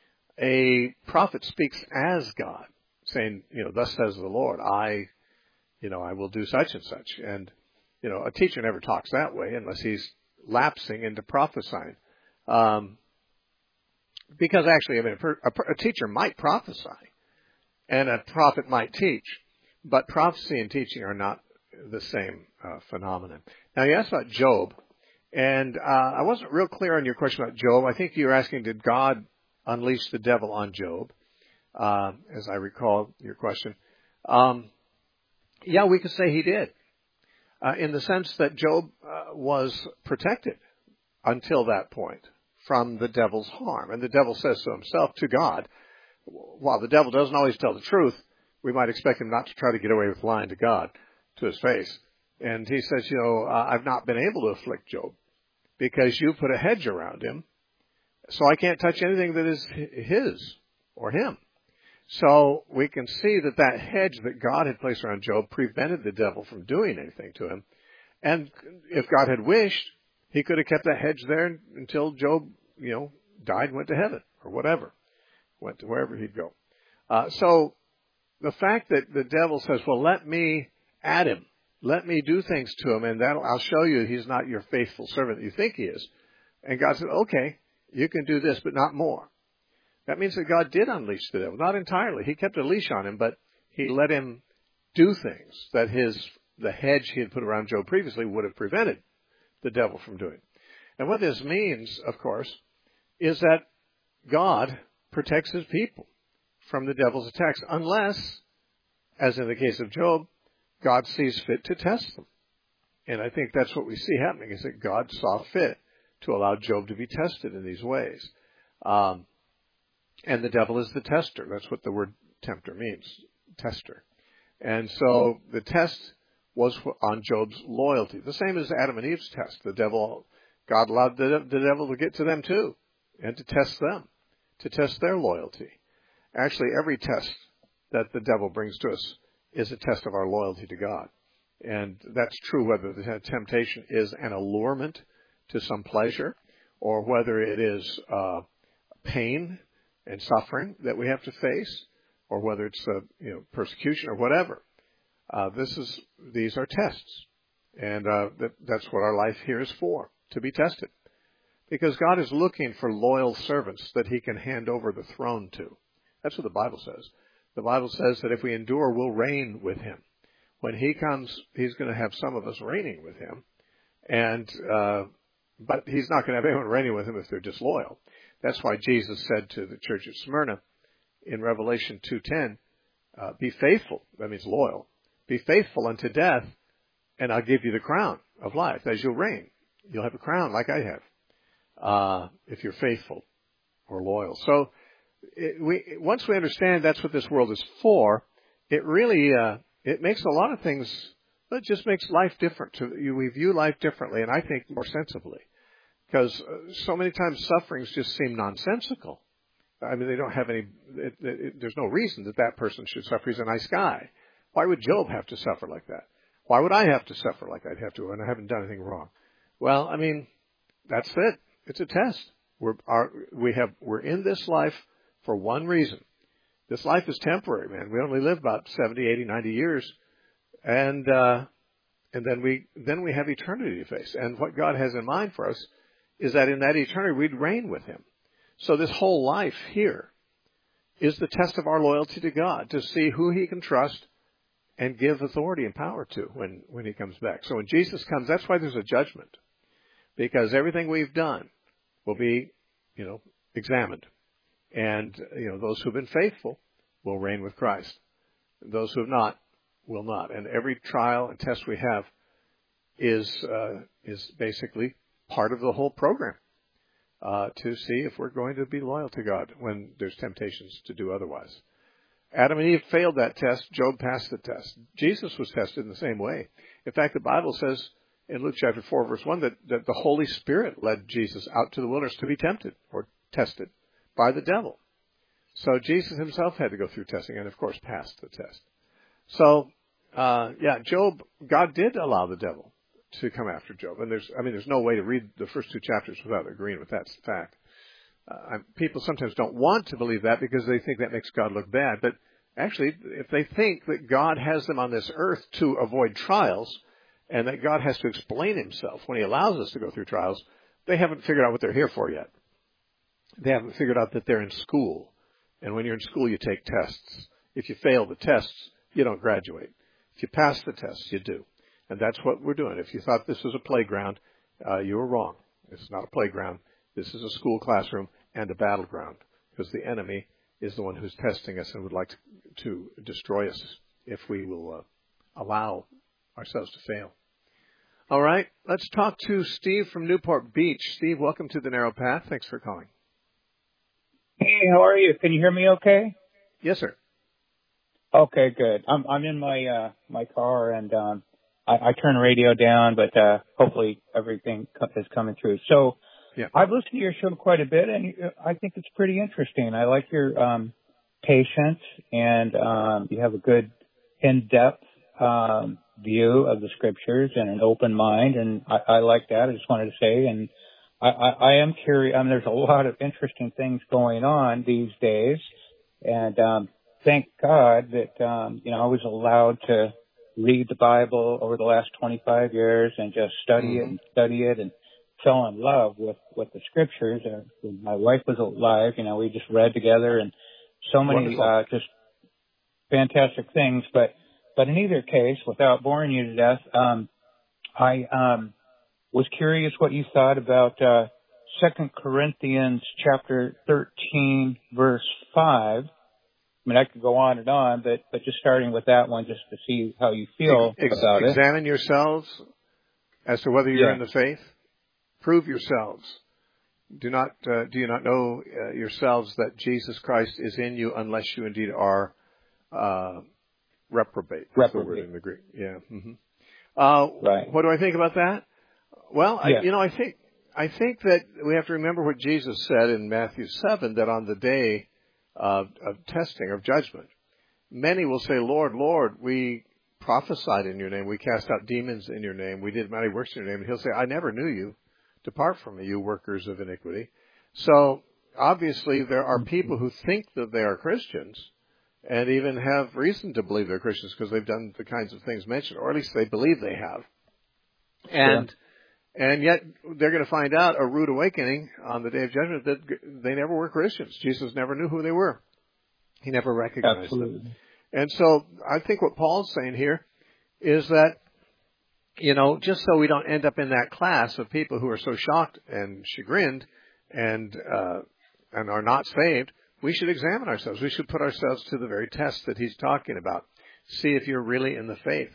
A prophet speaks as God, saying, you know, thus says the Lord, I, you know, I will do such and such. And, you know, a teacher never talks that way unless he's lapsing into prophesying. Um, because actually, I mean, a, a, a teacher might prophesy, and a prophet might teach, but prophecy and teaching are not the same uh, phenomenon. Now, you asked about Job, and uh, I wasn't real clear on your question about Job. I think you were asking, did God unleash the devil on Job, uh, as I recall your question. Um, yeah, we could say he did, uh, in the sense that Job uh, was protected until that point from the devil's harm. And the devil says to himself, to God, while the devil doesn't always tell the truth, we might expect him not to try to get away with lying to God to his face. And he says, you know, uh, I've not been able to afflict Job because you put a hedge around him, so I can't touch anything that is his or him. So we can see that that hedge that God had placed around Job prevented the devil from doing anything to him. And if God had wished, he could have kept that hedge there until Job, you know, died and went to heaven or whatever, went to wherever he'd go. Uh, so the fact that the devil says, well, let me at him, let me do things to him, and that'll, I'll show you he's not your faithful servant that you think he is. And God said, okay, you can do this, but not more. That means that God did unleash the devil. Not entirely. He kept a leash on him, but he let him do things that his the hedge he had put around Job previously would have prevented the devil from doing. And what this means, of course, is that God protects his people from the devil's attacks, unless, as in the case of Job, God sees fit to test them. And I think that's what we see happening, is that God saw fit to allow Job to be tested in these ways. Um, and the devil is the tester. That's what the word tempter means, tester. And so the test was on Job's loyalty. The same as Adam and Eve's test. The devil, God allowed the, the devil to get to them too, and to test them, to test their loyalty. Actually, every test that the devil brings to us is a test of our loyalty to God. And that's true whether the temptation is an allurement to some pleasure, or whether it is uh, pain and suffering that we have to face, or whether it's uh, you know persecution or whatever. Uh, this is these are tests, and uh, that, that's what our life here is for, to be tested, because God is looking for loyal servants that He can hand over the throne to. That's what the Bible says. The Bible says that if we endure, we'll reign with Him. When He comes, He's going to have some of us reigning with Him, and uh, but He's not going to have anyone reigning with Him if they're disloyal. That's why Jesus said to the church at Smyrna in Revelation two ten, uh, be faithful, that means loyal, be faithful unto death, and I'll give you the crown of life. As you'll reign, you'll have a crown like I have, uh, if you're faithful or loyal. So it, we, once we understand that's what this world is for, it really, uh, it makes a lot of things, it just makes life different. We view life differently, and I think more sensibly. Because so many times sufferings just seem nonsensical. I mean, they don't have any, it, it, there's no reason that that person should suffer. He's a nice guy. Why would Job have to suffer like that? Why would I have to suffer like I'd have to when I haven't done anything wrong? Well, I mean, that's it. It's a test. We're, our, we have, we're in this life for one reason. This life is temporary, man. We only live about seventy, eighty, ninety years. And, uh, and then we, then we have eternity to face. And what God has in mind for us is that in that eternity we'd reign with Him. So this whole life here is the test of our loyalty to God, to see who He can trust and give authority and power to when, when He comes back. So when Jesus comes, that's why there's a judgment, because everything we've done will be, you know, examined. And, you know, those who've been faithful will reign with Christ. Those who have not will not. And every trial and test we have is, uh, is basically part of the whole program, uh, to see if we're going to be loyal to God when there's temptations to do otherwise. Adam and Eve failed that test. Job passed the test. Jesus was tested in the same way. In fact, the Bible says in Luke chapter four, verse one, that, that the Holy Spirit led Jesus out to the wilderness to be tempted or tested by the devil. So Jesus Himself had to go through testing and, of course, passed the test. So, uh, yeah, Job, God did allow the devil to come after Job. And there's, I mean, there's no way to read the first two chapters without agreeing with that fact. Uh, people sometimes don't want to believe that because they think that makes God look bad. But actually, if they think that God has them on this earth to avoid trials and that God has to explain Himself when He allows us to go through trials, they haven't figured out what they're here for yet. They haven't figured out that they're in school. And when you're in school, you take tests. If you fail the tests, you don't graduate. If you pass the tests, you do. And that's what we're doing. If you thought this was a playground, uh, you were wrong. It's not a playground. This is a school classroom and a battleground, because the enemy is the one who's testing us and would like to, to destroy us if we will uh, allow ourselves to fail. All right, let's talk to Steve from Newport Beach. Steve, welcome to the Narrow Path. Thanks for calling. Hey, how are you? Can you hear me okay? Yes, sir. Okay, good. I'm I'm in my uh my car and um I, I turn the radio down, but uh hopefully everything is coming through. So yeah. I've listened to your show quite a bit, and I think it's pretty interesting. I like your um patience, and um you have a good in-depth um view of the scriptures and an open mind, and I, I like that. I just wanted to say, and I, I, I am curious. I mean, there's a lot of interesting things going on these days, and um, thank God that um, you know I was allowed to read the Bible over the last twenty-five years and just study mm-hmm. it and study it and fell in love with with the scriptures. Uh, when my wife was alive, you know, we just read together and so many uh, just fantastic things. But but in either case, without boring you to death, um, I um, was curious what you thought about uh, Second Corinthians chapter thirteen, verse five. I mean, I could go on and on, but, but just starting with that one just to see how you feel Ex- about it. Examine yourselves as to whether you're yeah. in the faith. Prove yourselves. Do not uh, do you not know uh, yourselves that Jesus Christ is in you, unless you indeed are uh, reprobate? That's the word in the Greek. Yeah. Mm-hmm. Uh, right. What do I think about that? Well, yeah. I, you know, I think I think that we have to remember what Jesus said in Matthew seven, that on the day of, of testing, of judgment, many will say, "Lord, Lord, we prophesied in your name, we cast out demons in your name, we did mighty works in your name." And he'll say, "I never knew you. Depart from me, you workers of iniquity." So obviously there are people who think that they are Christians and even have reason to believe they're Christians because they've done the kinds of things mentioned, or at least they believe they have. And yeah. and yet they're going to find out a rude awakening on the day of judgment that they never were Christians. Jesus never knew who they were. He never recognized Absolutely. them. And so I think what Paul's saying here is that, you know, just so we don't end up in that class of people who are so shocked and chagrined and uh, and are not saved, we should examine ourselves. We should put ourselves to the very test that he's talking about. See if you're really in the faith.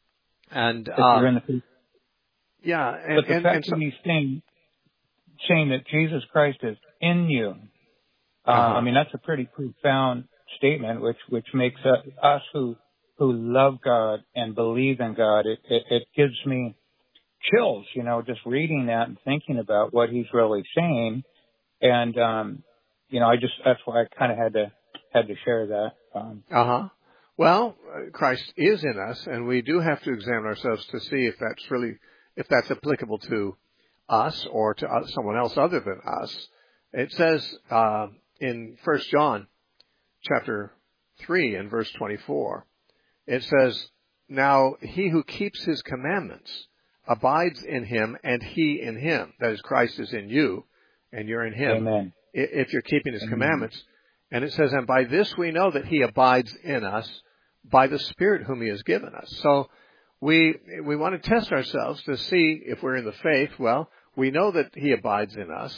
And if uh, you're in the faith. Yeah, and, but the and, fact and so, that he's saying, saying that Jesus Christ is in you, uh, uh-huh. I mean, that's a pretty profound statement, which which makes us, us who who love God and believe in God, it, it, it gives me chills, you know, just reading that and thinking about what he's really saying. And, um, you know, I just, that's why I kind of had to, had to share that. Um, uh-huh. Well, Christ is in us, and we do have to examine ourselves to see if that's really, if that's applicable to us or to someone else other than us. It says, uh, in First John chapter three and verse twenty-four, it says, "Now he who keeps his commandments abides in him, and he in him." That is, Christ is in you, and you're in him. Amen. If you're keeping his Amen. commandments. And it says, "And by this we know that he abides in us, by the Spirit whom he has given us." So we we want to test ourselves to see if we're in the faith. Well, we know that he abides in us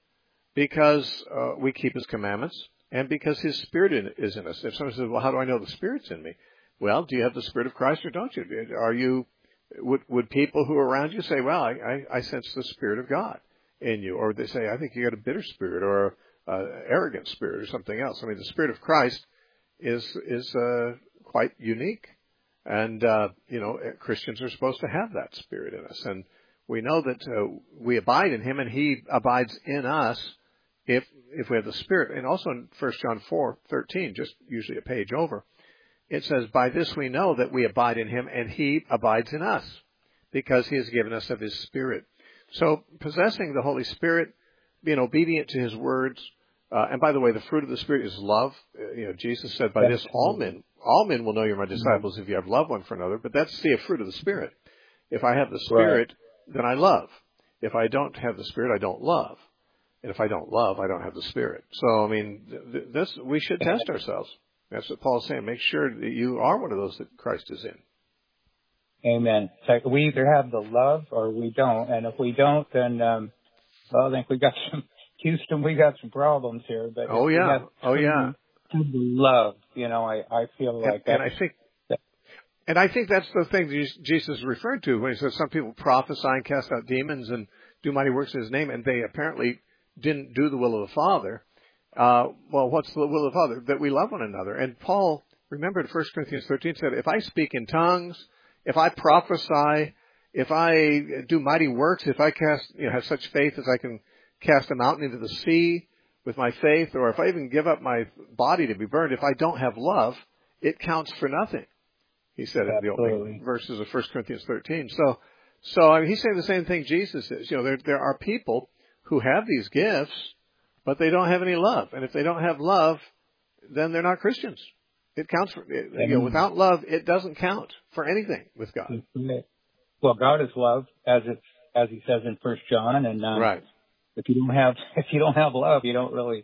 because uh, we keep his commandments, and because his Spirit in, is in us. If someone says, "Well, how do I know the Spirit's in me?" Well, do you have the Spirit of Christ or don't you? Are you, would, would people who are around you say, "Well, I, I, I sense the Spirit of God in you"? Or would they say, "I think you got a bitter spirit or a uh, arrogant spirit or something else"? I mean, the Spirit of Christ is, is, uh, quite unique. And, uh, you know, Christians are supposed to have that Spirit in us. And we know that, uh, we abide in him and he abides in us if, if we have the Spirit. And also in First John four thirteen, just usually a page over, it says, "By this we know that we abide in him and he abides in us, because he has given us of his Spirit." So possessing the Holy Spirit, being obedient to his words, uh, and by the way, the fruit of the Spirit is love. Uh, you know, Jesus said, "By this all men, all men will know you're my disciples if you have love one for another." But that's the fruit of the Spirit. If I have the Spirit, right, then I love. If I don't have the Spirit, I don't love. And if I don't love, I don't have the Spirit. So, I mean, th- this we should test ourselves. That's what Paul's saying. Make sure that you are one of those that Christ is in. Amen. So we either have the love or we don't. And if we don't, then, um, well, I think we got some, Houston, we got some problems here. But oh, yeah. Oh, yeah. Love, you know, I, I feel like and, and I think, that, and I think that's the thing that Jesus referred to when he says some people prophesy and cast out demons and do mighty works in his name, and they apparently didn't do the will of the Father. Uh, well, what's the will of the Father? That we love one another. And Paul, remember in First Corinthians thirteen, said, if I speak in tongues, if I prophesy, if I do mighty works, if I cast, you know, have such faith as I can cast a mountain into the sea with my faith, or if I even give up my body to be burned, if I don't have love, it counts for nothing. He said in the opening verses of First Corinthians thirteen. So, so I mean, he's saying the same thing Jesus is. You know, there there are people who have these gifts, but they don't have any love. And if they don't have love, then they're not Christians. It counts for, it, you know, without love, it doesn't count for anything with God. Well, God is love, as it's, as he says in First John, and um, right. If you don't have, if you don't have love, you don't really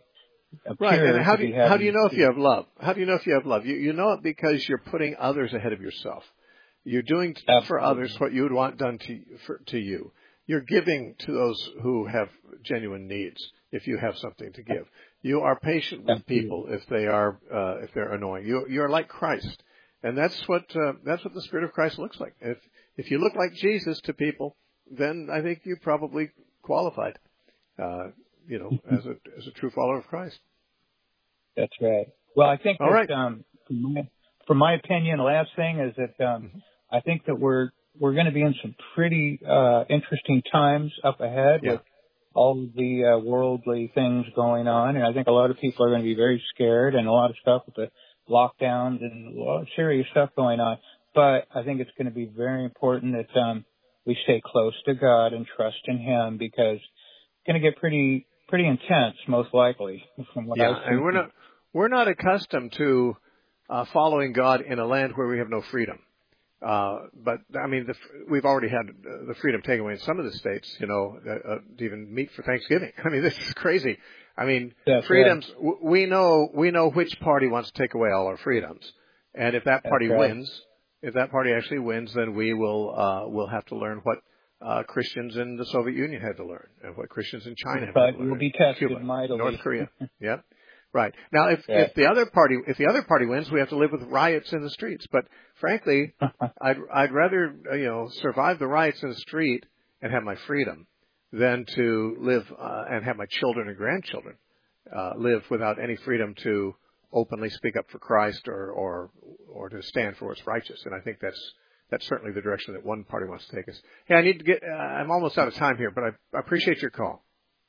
Right, and how do you, how do you know if you have love? How do you know if you have love? You you know it because you're putting others ahead of yourself. You're doing Absolutely. for others what you would want done to for, to you. You're giving to those who have genuine needs. If you have something to give, you are patient with people if they are uh, if they're annoying. You you are like Christ, and that's what uh, that's what the Spirit of Christ looks like. If if you look like Jesus to people, then I think you probably qualified. Uh, you know, as a as a true follower of Christ. That's right. Well, I think All that, right. um, from, my, from my opinion, the last thing is that um, mm-hmm. I think that we're we're going to be in some pretty uh, interesting times up ahead yeah. with all of the uh, worldly things going on, and I think a lot of people are going to be very scared, and a lot of stuff with the lockdowns and a lot of serious stuff going on. But I think it's going to be very important that um, we stay close to God and trust in Him, because it's going to get pretty pretty intense, most likely, from what yeah, I've seen. and we're not we're not accustomed to uh, following God in a land where we have no freedom. Uh, but I mean, the, we've already had the freedom taken away in some of the states, you know, uh, to even meet for Thanksgiving. I mean, this is crazy. I mean, That's freedoms. Right. W- we know we know which party wants to take away all our freedoms, and if that party right. wins, if that party actually wins, then we will uh, will have to learn what uh, Christians in the Soviet Union had to learn, and what Christians in China had but to learn. We'll be tested Cuba, mightily. North Korea. Yep. Right. Now, if, yeah. if the other party, if the other party wins, we have to live with riots in the streets. But frankly, I'd, I'd rather, you know, survive the riots in the street and have my freedom than to live, uh, and have my children and grandchildren, uh, live without any freedom to openly speak up for Christ or, or, or to stand for what's righteous. And I think that's, that's certainly the direction that one party wants to take us. Hey, I need to get, uh, I'm almost out of time here, but I, I appreciate your call.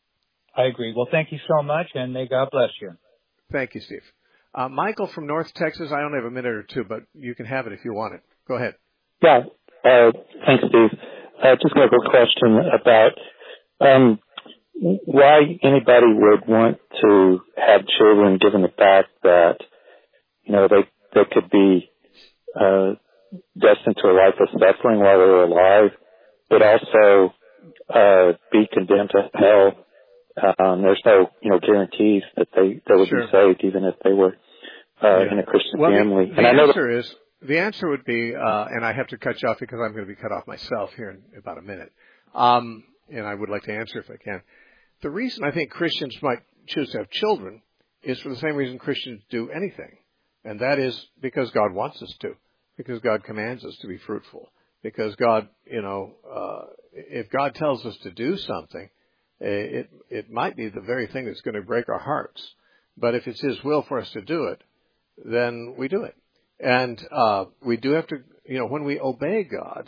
I agree. Well, thank you so much, and may God bless you. Thank you, Steve. Uh, Michael from North Texas, I only have a minute or two, but you can have it if you want it. Go ahead. Yeah. Uh, thanks, Steve. Uh, just got a quick question about um, why anybody would want to have children, given the fact that, you know, they they could be uh, destined to a life of suffering while they're alive, but also uh, be condemned to hell. Um, there's no, you know, guarantees that they, they would sure. be saved, even if they were uh, yeah. in a Christian well, family. The, and the I know answer that, is the answer would be, uh, and I have to cut you off because I'm going to be cut off myself here in about a minute. Um, and I would like to answer if I can. The reason I think Christians might choose to have children is for the same reason Christians do anything, and that is because God wants us to, because God commands us to be fruitful, because God, you know, uh, if God tells us to do something, It, it might be the very thing that's going to break our hearts. But if it's His will for us to do it, then we do it. And uh, we do have to, you know, when we obey God,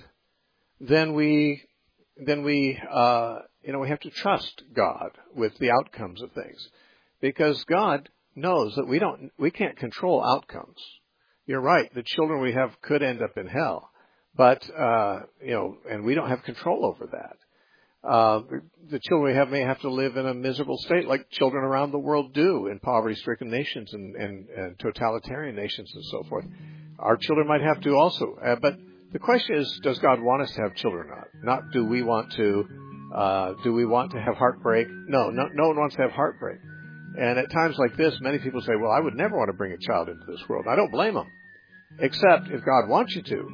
then we, then we, uh, you know, we have to trust God with the outcomes of things. Because God knows that we don't, we can't control outcomes. You're right, the children we have could end up in hell. But, uh, you know, and we don't have control over that. Uh, the children we have may have to live in a miserable state like children around the world do in poverty-stricken nations and, and, and totalitarian nations and so forth. Our children might have to also. Uh, but the question is, does God want us to have children or not? Not do we want to, uh, do we want to have heartbreak? No, no, no one wants to have heartbreak. And at times like this, many people say, well, I would never want to bring a child into this world. I don't blame them. Except if God wants you to.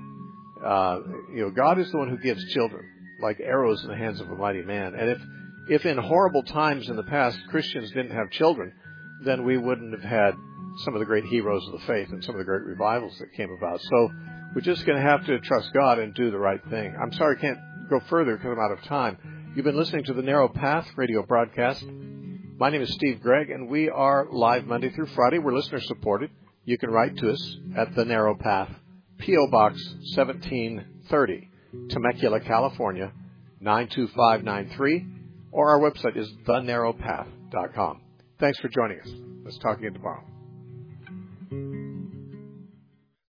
Uh, you know, God is the one who gives children, like arrows in the hands of a mighty man. And if, if in horrible times in the past Christians didn't have children, then we wouldn't have had some of the great heroes of the faith and some of the great revivals that came about. So we're just going to have to trust God and do the right thing. I'm sorry I can't go further because I'm out of time. You've been listening to the Narrow Path radio broadcast. My name is Steve Gregg, and we are live Monday through Friday. We're listener supported. You can write to us at The Narrow Path, P O. Box seventeen thirty. Temecula, California, nine two five nine three, or our website is the narrow path dot com. Thanks for joining us. Let's talk again tomorrow.